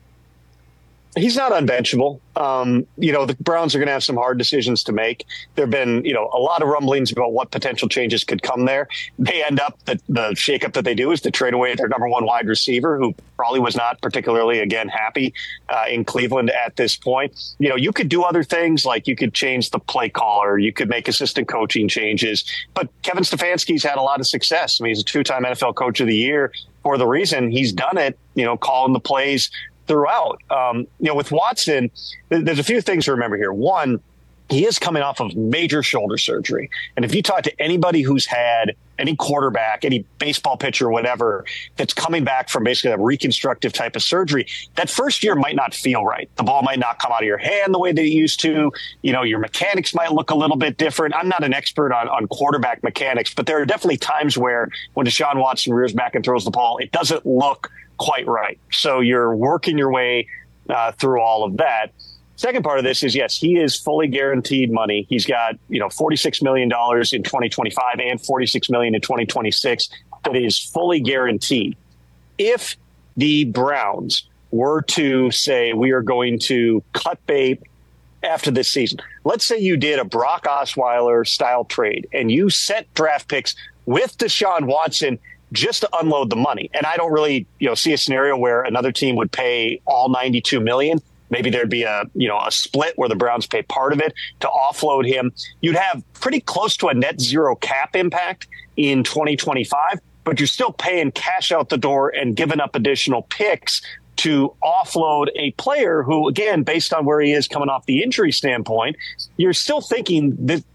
He's not unbenchable. Um, you know, the Browns are going to have some hard decisions to make. There have been, you know, a lot of rumblings about what potential changes could come there. They end up, the, the shakeup that they do is to trade away their number one wide receiver, who probably was not particularly, again, happy uh, in Cleveland at this point. You know, you could do other things, like you could change the play caller, you could make assistant coaching changes. But Kevin Stefanski's had a lot of success. I mean, he's a two-time N F L Coach of the Year for the reason he's done it, you know, calling the plays throughout. Um, you know, with Watson, there's a few things to remember here. One, he is coming off of major shoulder surgery. And if you talk to anybody who's had any quarterback, any baseball pitcher, whatever, that's coming back from basically a reconstructive type of surgery, that first year might not feel right. The ball might not come out of your hand the way that it used to. You know, your mechanics might look a little bit different. I'm not an expert on, on quarterback mechanics, but there are definitely times where when Deshaun Watson rears back and throws the ball, it doesn't look quite right. So you're working your way uh, through all of that. Second part of this is, yes, he is fully guaranteed money. He's got, you know, forty-six million dollars in twenty twenty-five and forty-six million dollars in twenty twenty-six that is fully guaranteed. If the Browns were to say, we are going to cut bait after this season, let's say you did a Brock Osweiler style trade and you set draft picks with Deshaun Watson just to unload the money. And I don't really, you know, see a scenario where another team would pay all ninety-two million dollars. Maybe there'd be a, you know, a split where the Browns pay part of it to offload him. You'd have pretty close to a net zero cap impact in twenty twenty-five, but you're still paying cash out the door and giving up additional picks to offload a player who, again, based on where he is coming off the injury standpoint, you're still thinking that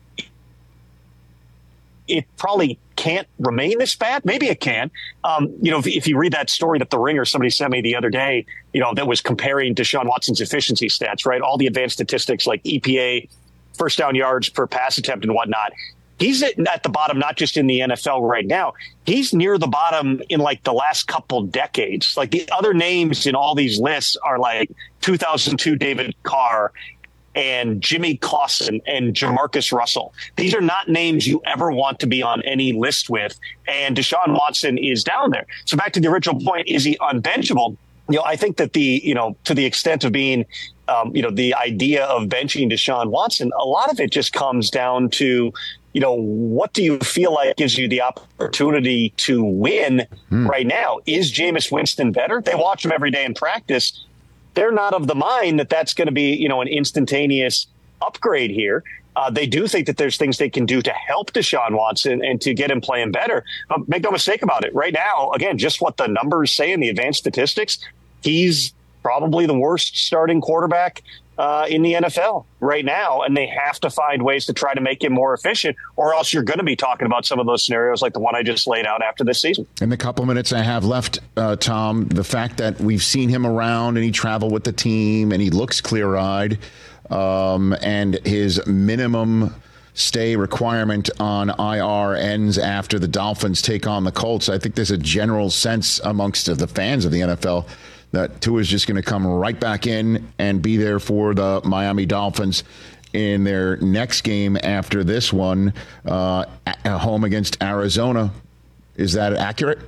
it probably can't remain this bad. Maybe it can. Um, you know, if, if you read that story that The Ringer, somebody sent me the other day, you know, that was comparing Deshaun Watson's efficiency stats, right? All the advanced statistics like E P A, first down yards per pass attempt and whatnot. He's at, at the bottom, not just in the N F L right now. He's near the bottom in like the last couple decades. Like the other names in all these lists are like two thousand two David Carr and Jimmy Clausen and Jamarcus Russell. These are not names you ever want to be on any list with. And Deshaun Watson is down there. So back to the original point, is he unbenchable? You know, I think that the, you know, to the extent of being, um, you know, the idea of benching Deshaun Watson, a lot of it just comes down to, you know, what do you feel like gives you the opportunity to win hmm. right now? Is Jameis Winston better? They watch him every day in practice. They're not of the mind that that's going to be, you know, an instantaneous upgrade here. Uh, they do think that there's things they can do to help Deshaun Watson and to get him playing better. Um, make no mistake about it. Right now, again, just what the numbers say in the advanced statistics, he's probably the worst starting quarterback uh, in the N F L right now. And they have to find ways to try to make him more efficient, or else you're going to be talking about some of those scenarios like the one I just laid out after this season. In the couple minutes I have left, uh, Tom, the fact that we've seen him around and he traveled with the team and he looks clear-eyed, um, and his minimum stay requirement on I R ends after the Dolphins take on the Colts. I think there's a general sense amongst the fans of the N F L that Tua is just going to come right back in and be there for the Miami Dolphins in their next game after this one, uh, at home against Arizona. Is that accurate?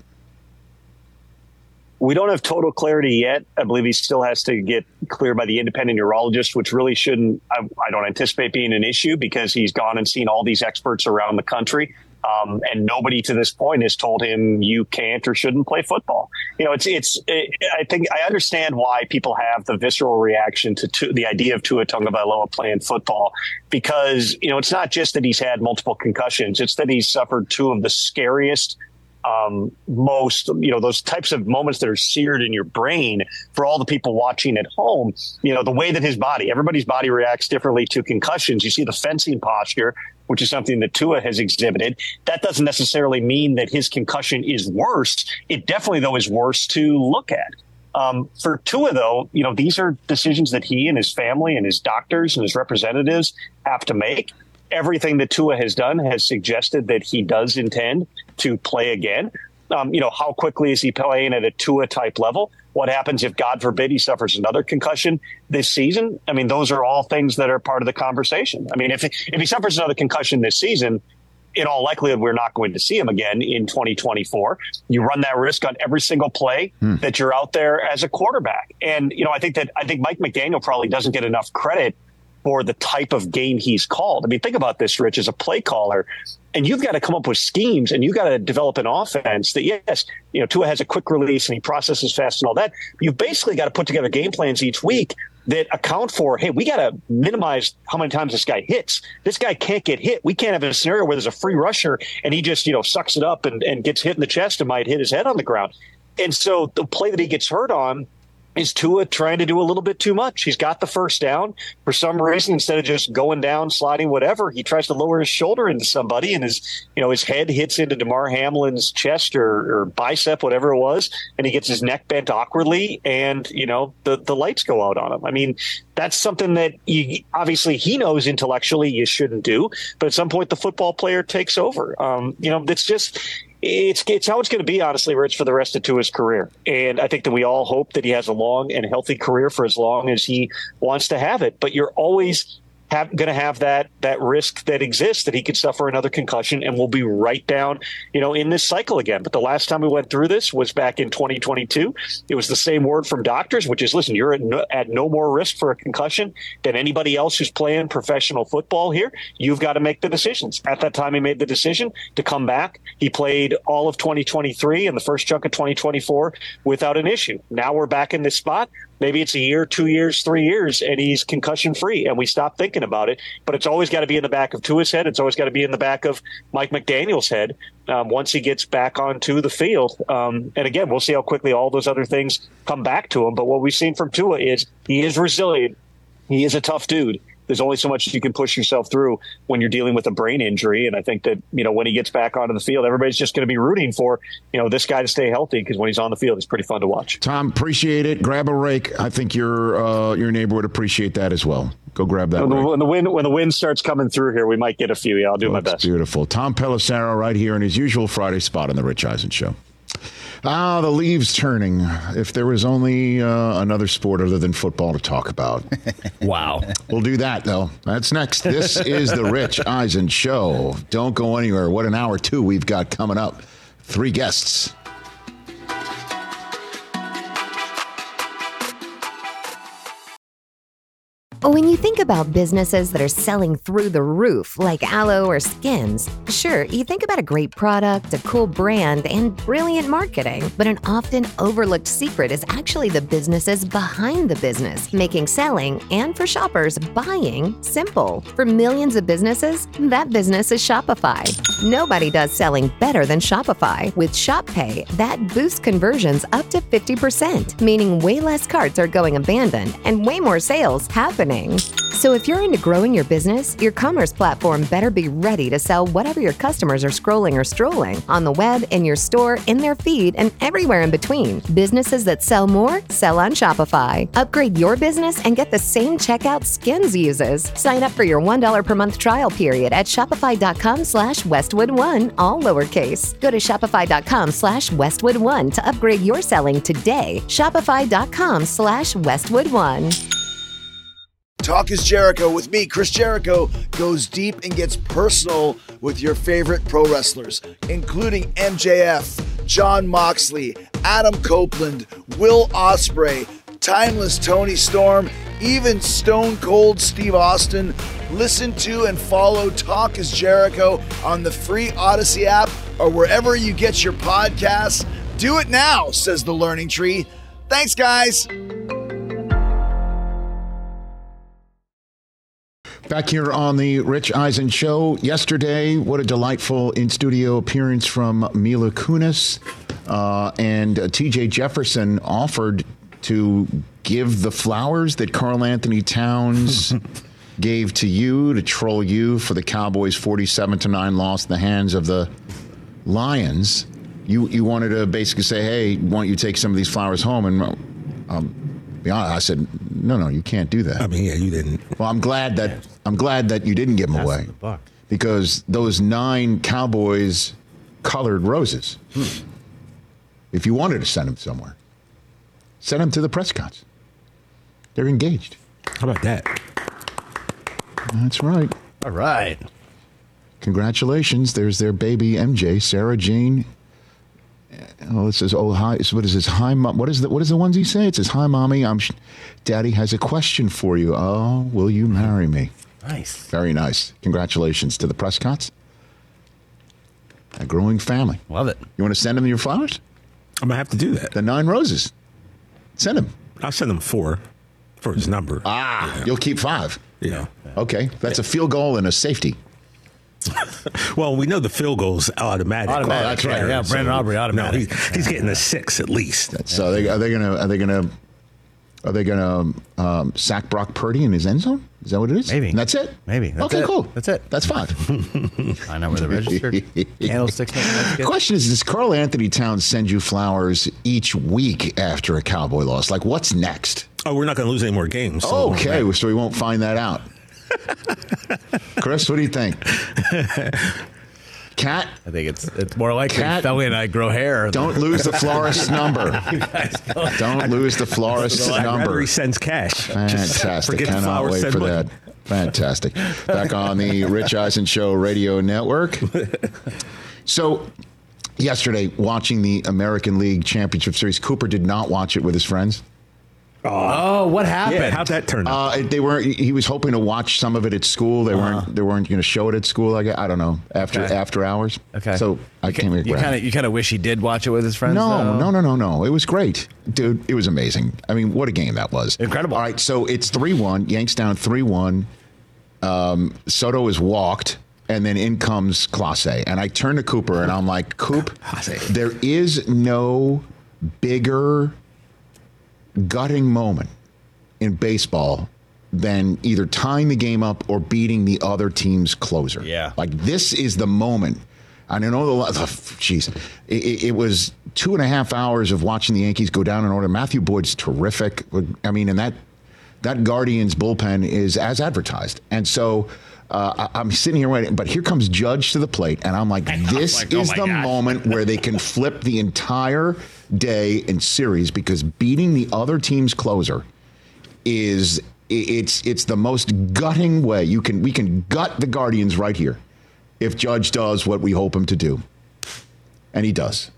We don't have total clarity yet. I believe he still has to get cleared by the independent neurologist, which really shouldn't, I, I don't anticipate being an issue because he's gone and seen all these experts around the country. Um, and nobody to this point has told him you can't or shouldn't play football. You know, it's, it's, it, I think I understand why people have the visceral reaction to, to the idea of Tua Tagovailoa playing football, because, you know, it's not just that he's had multiple concussions. It's that he's suffered two of the scariest, um, most, you know, those types of moments that are seared in your brain for all the people watching at home. You know, the way that his body, everybody's body reacts differently to concussions. You see the fencing posture, which is something that Tua has exhibited. That doesn't necessarily mean that his concussion is worse. It definitely, though, is worse to look at. Um, for Tua, though, you know, these are decisions that he and his family and his doctors and his representatives have to make. Everything that Tua has done has suggested that he does intend to play again. Um, you know, how quickly is he playing at a Tua type level? What happens if, God forbid, he suffers another concussion this season? I mean, those are all things that are part of the conversation. I mean, if if he suffers another concussion this season, in all likelihood, we're not going to see him again in twenty twenty-four. You run that risk on every single play hmm. that you're out there as a quarterback. And, you know, I think that I think Mike McDaniel probably doesn't get enough credit for the type of game he's called. I mean, think about this, Rich, as a play caller, and you've got to come up with schemes and you've got to develop an offense that, yes, you know, Tua has a quick release and he processes fast and all that. You've basically got to put together game plans each week that account for, hey, we got to minimize how many times this guy hits. This guy can't get hit. We can't have a scenario where there's a free rusher and he just, you know, sucks it up and, and gets hit in the chest and might hit his head on the ground. And so the play that he gets hurt on is Tua trying to do a little bit too much. He's got the first down. For some reason, instead of just going down, sliding, whatever, he tries to lower his shoulder into somebody, and his, you know, his head hits into DeMar Hamlin's chest or, or bicep, whatever it was, and he gets his neck bent awkwardly, and, you know, the, the lights go out on him. I mean, that's something that you, obviously he knows intellectually you shouldn't do, but at some point the football player takes over. Um, you know, it's just... It's it's how it's going to be, honestly, Rich, for the rest of Tua's career. And I think that we all hope that he has a long and healthy career for as long as he wants to have it. But you're always have, going to have that that risk that exists that he could suffer another concussion and we'll be right down, you know, in this cycle again. But the last time we went through this was back in twenty twenty-two. It was the same word from doctors, which is, listen, you're at no, at no more risk for a concussion than anybody else who's playing professional football here. You've got to make the decisions. At that time, he made the decision to come back. He played all of twenty twenty-three and the first chunk of twenty twenty-four without an issue. Now we're back in this spot. maybe it's a year, two years, three years, and he's concussion free, and we stop thinking about it. But it's always got to be in the back of Tua's head. It's always got to be in the back of Mike McDaniel's head um, once he gets back onto the field. Um, and again, we'll see how quickly all those other things come back to him. But what we've seen from Tua is he is resilient. He is a tough dude. There's only so much you can push yourself through when you're dealing with a brain injury. And I think that, you know, when he gets back onto the field, everybody's just going to be rooting for, you know, this guy to stay healthy, because when he's on the field, it's pretty fun to watch. Tom, appreciate it. Grab a rake. I think your uh, your neighbor would appreciate that as well. Go grab that when the, rake. when the wind when the wind starts coming through here, we might get a few. Yeah, I'll do oh, my best. Beautiful. Tom Pelissero right here in his usual Friday spot on the Rich Eisen Show. Ah, the leaves turning. If there was only uh, another sport other than football to talk about. Wow. We'll do that, though. That's next. This is the Rich Eisen Show. Don't go anywhere. What an hour two we've got coming up. Three guests. When you think about businesses that are selling through the roof, like Aloe or Skins, sure, you think about a great product, a cool brand, and brilliant marketing. But an often overlooked secret is actually the businesses behind the business, making selling and, for shoppers, buying simple. For millions of businesses, that business is Shopify. Nobody does selling better than Shopify. With Shop Pay, that boosts conversions up to fifty percent, meaning way less carts are going abandoned and way more sales happening. So if you're into growing your business, your commerce platform better be ready to sell whatever your customers are scrolling or strolling on the web, in your store, in their feed, and everywhere in between. Businesses that sell more, sell on Shopify. Upgrade your business and get the same checkout Skins uses. Sign up for your one dollar per month trial period at shopify.com slash Westwood One, all lowercase. Go to shopify.com slash Westwood One to upgrade your selling today. Shopify.com slash Westwood One. Talk is Jericho with me, Chris Jericho, goes deep and gets personal with your favorite pro wrestlers, including M J F, Jon Moxley, Adam Copeland, Will Ospreay, Timeless Tony Storm, even Stone Cold Steve Austin. Listen to and follow Talk is Jericho on the free Odyssey app or wherever you get your podcasts. Do it now, says the Learning Tree. Thanks, guys. Back here on the Rich Eisen Show. Yesterday, what a delightful in-studio appearance from Mila Kunis. Uh, and uh, T J Jefferson offered to give the flowers that Karl Anthony Towns gave to you to troll you for the Cowboys' forty-seven to nine loss in the hands of the Lions. You you wanted to basically say, hey, why don't you take some of these flowers home? And um, be honest, I said, no, no, you can't do that. I mean, yeah, you didn't. Well, I'm glad that I'm glad that you didn't give them away, because those nine Cowboys colored roses. Hmm. If you wanted to send them somewhere, send them to the Prescotts. They're engaged. How about that? That's right. All right. Congratulations. There's their baby M J, Sarah Jane. Oh, it says, oh, hi. So what is this? Hi, Mom. What is the, what is the ones he say? It says, hi, Mommy. I'm sh- Daddy has a question for you. Oh, will you marry me? Nice. Very nice. Congratulations to the Prescotts. A growing family. Love it. You want to send them your flowers? I'm going to have to do that. The nine roses. Send them. I'll send them four for his number. Ah, yeah. You'll keep five. Yeah. Okay. That's yeah. a field goal and a safety. Well, we know the field goal's automatic. Automatic. Oh, that's right. Yeah, Brandon so, Aubrey automatic. No, he's, he's getting a six at least. That's, so are they, are they gonna? Are they gonna? Are they gonna um, sack Brock Purdy in his end zone? Is that what it is? Maybe. And that's it. Maybe. That's okay, it. cool. That's it. That's five. Find out where they're registered. Candlesticks. The question is: does Karl Anthony Towns send you flowers each week after a Cowboy loss? Like, what's next? Oh, we're not going to lose any more games. So okay, so we won't find that out. Chris, what do you think? Cat? I think it's it's more likely Cat, Felly and I grow hair. Don't lose the florist's number. don't don't lose the florist's so number. He sends cash. Fantastic. Cannot wait for money. that. Fantastic. Back on the Rich Eisen Show radio network. So yesterday, watching the American League Championship Series, Cooper did not watch it with his friends. Oh, what happened? Yeah, how'd that turn out? Uh, they weren't. He was hoping to watch some of it at school. They Uh-huh. weren't. They weren't going to show it at school. I, guess. I don't know. After Okay. after hours. Okay. So I can't. You kind of you kind of wish he did watch it with his friends. No, though? no, no, no, no. It was great, dude. It was amazing. I mean, what a game that was. Incredible. All right, so it's three one. Yanks down three one. Um, Soto is walked, and then in comes Clase. And I turn to Cooper, and I'm like, Coop, there is no bigger gutting moment in baseball than either tying the game up or beating the other team's closer. Yeah. Like, this is the moment. I don't know the jeez. It, it was two and a half hours of watching the Yankees go down in order. Matthew Boyd's terrific. I mean, and that that Guardians bullpen is as advertised. And so uh, I, I'm sitting here waiting, but here comes Judge to the plate, and I'm like, this like, oh is my the gosh. moment where they can flip the entire day and series, because beating the other team's closer is it's it's the most gutting way you can we can gut the Guardians right here if Judge does what we hope him to do, and he does.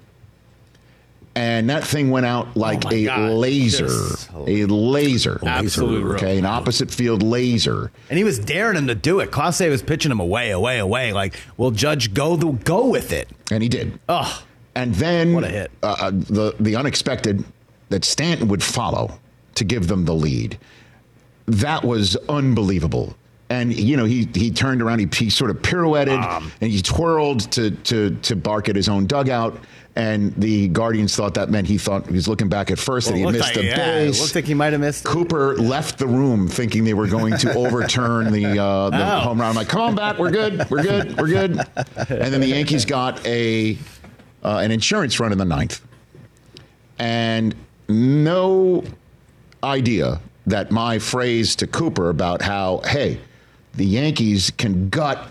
And that thing went out like Oh my a God. laser, Just- a laser, Absolute rope. okay, an opposite field laser. And he was daring him to do it. Clase was pitching him away, away, away. Like, will Judge go the go with it? And he did. Oh, And then What a hit. Uh, uh, the the unexpected that Stanton would follow to give them the lead. That was unbelievable. And you know, he he turned around, he, he sort of pirouetted Um. and he twirled to to to bark at his own dugout. And the Guardians thought that meant he thought he was looking back at first well, and he looked missed like, the yeah, base. It looked like he might have missed it. Cooper left the room thinking they were going to overturn the, uh, the Oh. home run. I'm like, come on back, we're good, we're good, we're good. And then the Yankees got a uh, an insurance run in the ninth, and no idea that my phrase to Cooper about how, hey, the Yankees can gut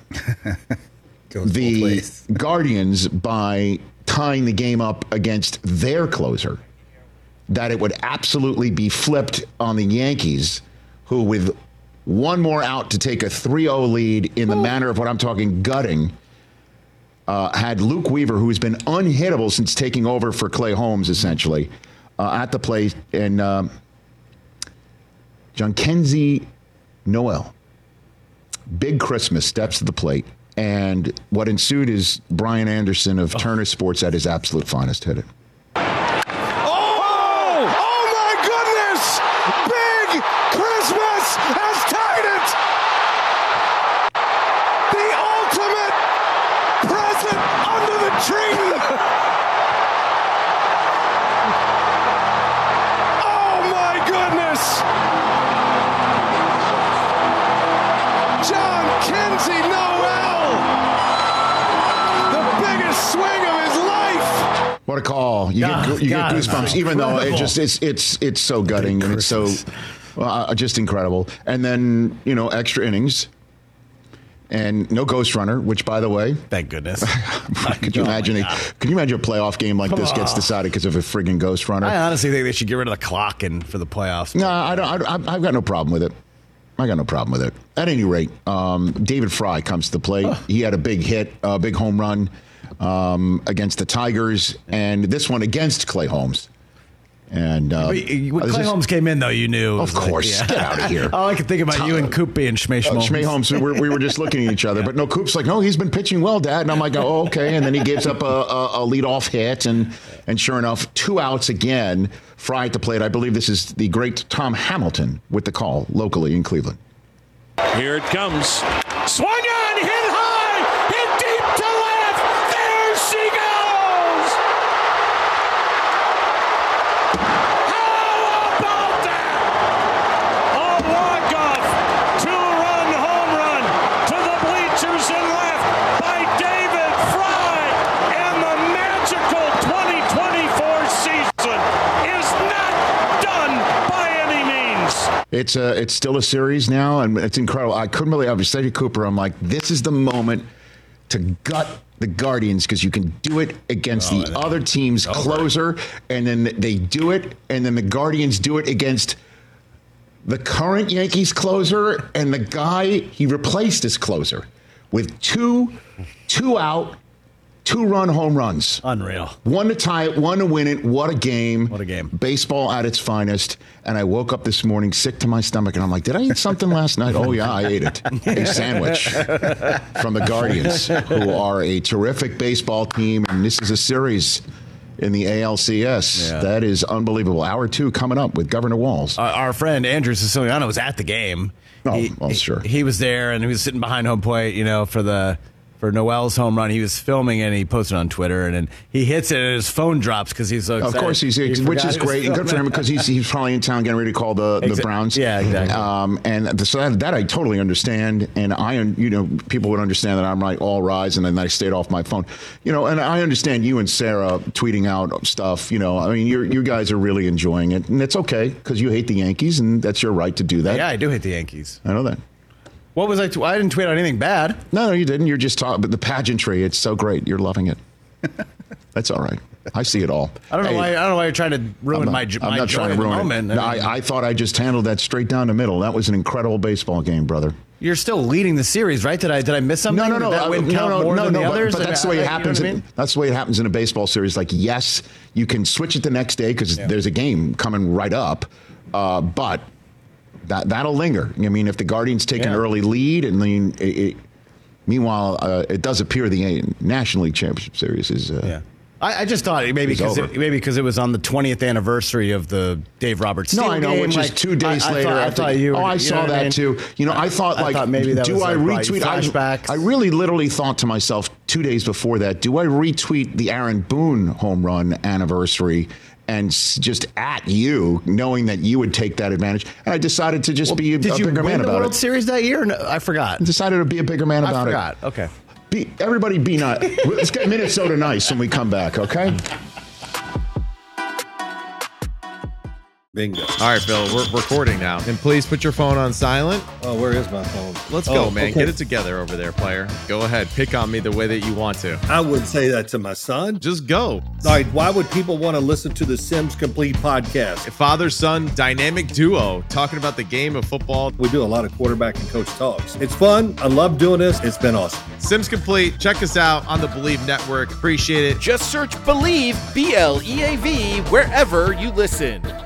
the Guardians by tying the game up against their closer, that it would absolutely be flipped on the Yankees, who with one more out to take a three oh lead in the manner of what I'm talking gutting, uh, had Luke Weaver, who's been unhittable since taking over for Clay Holmes, essentially, uh, at the plate, and um, Jhonkensy Noel. Big Christmas steps to the plate. And what ensued is Brian Anderson of Turner Sports at his absolute finest hit it. Oh! Oh my goodness! Big Christmas has tied it! The ultimate present under the tree! Oh my goodness! Jhonkensy Noel! The biggest swing of his life! What a call! You God, get you God, get goosebumps, even though it incredible. just it's it's it's so gutting and it's so uh, just incredible. And then you know extra innings and no ghost runner, which by the way, thank goodness. could you Oh my imagine? A, God. can you imagine a playoff game like this gets decided because of a friggin' ghost runner? I honestly think they should get rid of the clock and for the playoffs. No, I don't. I, don't- I've got no problem with it. I got no problem with it. At any rate, um, David Fry comes to the plate. He had a big hit, a big home run um, against the Tigers, and this one against Clay Holmes. And uh, But when this Clay is- Holmes came in, though, you knew. it Of was like, course, yeah. get out of here. All I could think about you and Coop being Schmay Uh, Schmoes. Schmay Holmes, we were, we were just looking at each other, but no, Coop's like, no, he's been pitching well, Dad. And I'm like, oh, okay. And then he gives up a, a, a leadoff hit, and and sure enough, two outs again. Fry at the plate. I believe this is the great Tom Hamilton with the call locally in Cleveland. Here it comes. Swung on, hit high, hit deep to left. There she goes. How about that? A walk-off, two-run home run to the bleachers and left by David Fry. And the magical twenty twenty-four season is not done by any means. It's a, it's still a series now, and it's incredible. I couldn't believe I was saying to Cooper, I'm like, this is the moment to gut the Guardians because you can do it against Oh, the other team's closer, and then they do it, and then the Guardians do it against the current Yankees closer and the guy he replaced as closer with two, two out, Two-run home runs. Unreal. One to tie it, one to win it. What a game. What a game. Baseball at its finest. And I woke up this morning sick to my stomach, and I'm like, did I eat something last night? Oh, yeah, I ate it. A sandwich from the Guardians, who are a terrific baseball team, and this is a series in the A L C S. Yeah. That is unbelievable. Hour two coming up with Governor Walz. Our, our friend Andrew Siciliano was at the game. Oh, he, well, sure. He, he was there, and he was sitting behind home plate, you know, for the... For Noel's home run, he was filming and he posted on Twitter, and then he hits it and his phone drops because he's so excited. Of course, he's he which is great and good for him because he's he's probably in town getting ready to call the, the Exa- Browns. Yeah, exactly. Um, and so that, that I totally understand, and I you know people would understand that I'm like all rise, and then I stayed off my phone, you know. And I understand you and Sarah tweeting out stuff. You know, I mean, you you guys are really enjoying it, and it's okay because you hate the Yankees, and that's your right to do that. Yeah, I do hate the Yankees. I know that. What was I? T- I didn't tweet out anything bad. No, no, you didn't. You're just talking. But the pageantry, it's so great. You're loving it. That's all right. I see it all. I don't know hey, why. I don't know why you're trying to ruin not, my, I'm my not joy trying to in the ruin moment. it. No, I, I thought I just handled that straight down the middle. That was an incredible baseball game, brother. You're still leading the series, right? Did I did I miss something? No, no, no. Did that win no, count no, more no, than no, the but, others? but that's the way I, it I, happens. You know what I mean? in, that's the way it happens in a baseball series. Like, yes, you can switch it the next day because Yeah. there's a game coming right up, uh, but that that'll linger. I mean, if the Guardians take Yeah. an early lead, and then it, it, meanwhile, uh, it does appear the National League Championship Series is. Uh, Yeah. I, I just thought maybe It's because over. it, maybe because it was on the twentieth anniversary of the Dave Roberts. No, Steele I know, game. which like, is two days I, I later. Thought, I after- thought you. oh, were, I you saw know what I that mean? too. You know, I thought I like, thought maybe that do was I like, brought you retweet? I, flashbacks. I really literally thought to myself two days before that, do I retweet the Aaron Boone home run anniversary? And s- just at you, knowing that you would take that advantage, and I decided to just Well, be a, did a you bigger win man the about World it. Series that year? No, I forgot. I decided to be a bigger man I about forgot. it. Okay. Be, everybody be nice. Let's get Minnesota nice when we come back, okay? Bingo. All right, Bill, we're recording now. And please put your phone on silent. Oh, where is my phone? Let's go, Oh, man. okay. Get it together over there, player. Go ahead. Pick on me the way that you want to. I wouldn't say that to my son. Just go. All right, why would people want to listen to the Sims Complete podcast? Father-son dynamic duo talking about the game of football. We do a lot of quarterback and coach talks. It's fun. I love doing this. It's been awesome. Sims Complete. Check us out on the Believe Network. Appreciate it. Just search Believe, B L E A V, wherever you listen.